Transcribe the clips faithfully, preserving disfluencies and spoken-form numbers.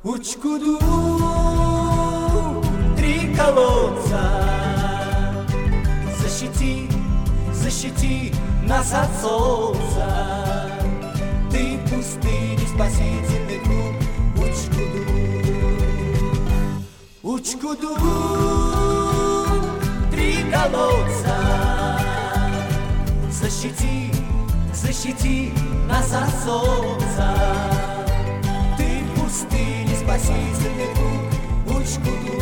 Учкуду, три колодца, защити, защити нас от солнца. Ты пустыни, спасительный круг. Учкуду, Учкуду, три колодца, защити, защити нас от солнца. Ты пустыни, спасительный круг. Учкуду.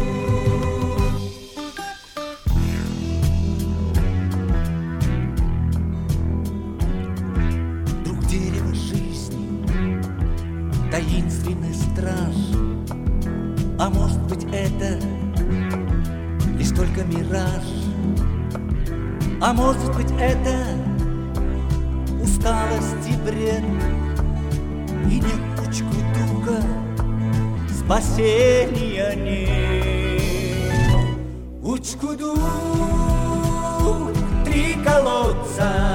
Друг дерева жизни, таинственный страж. А может быть, это лишь только мираж? А может быть, это усталость и бред? И нет Учкудука, спасения нет. Учкуду, три колодца,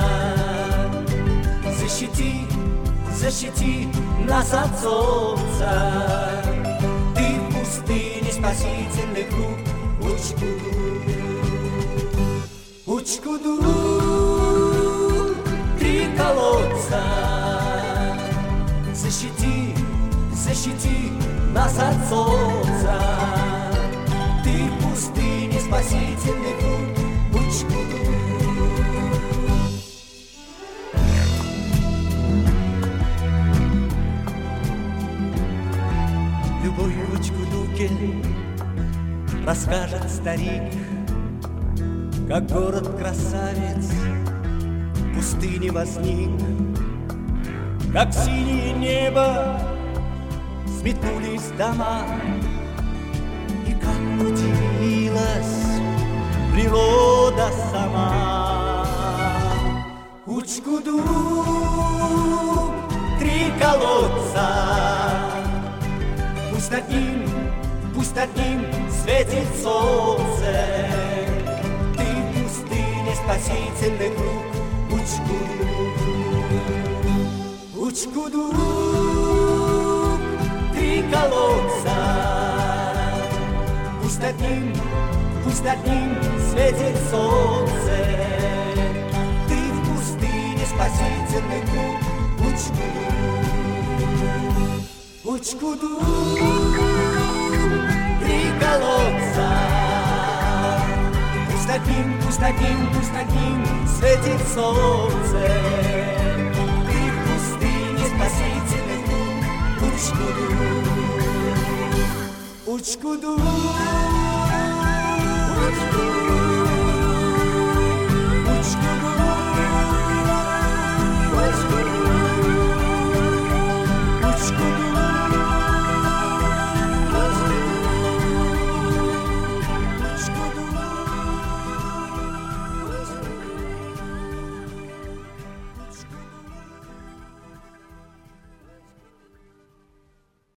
защити, защити нас от солнца. Ты в пустыне, спасительный круг. Учкуду, Учкуду, три колодца, защити, защити нас от солнца. Ты в пустыне, спасительный круг. Учкуду. Любой в Учкудуке расскажет старик, как город-красавец в пустыне возник, как синее небо сметнулись дома, и как удивилась природа сама. Учкуду, три колодца, пусть над ним, пусть над ним светит солнце. Ты в пустыне, спасительный круг. Учкуду, Учкуду, три колодца, пусть над ним, пусть над ним светит солнце. Ты в пустыне, спасительный круг. Учкуду, Учкуду, три колодца, пусть над ним, пусть над ним, пусть над ним светит солнце. Ты в пустыне, спасительный круг. Учкуду, Учкуду, Учкуду.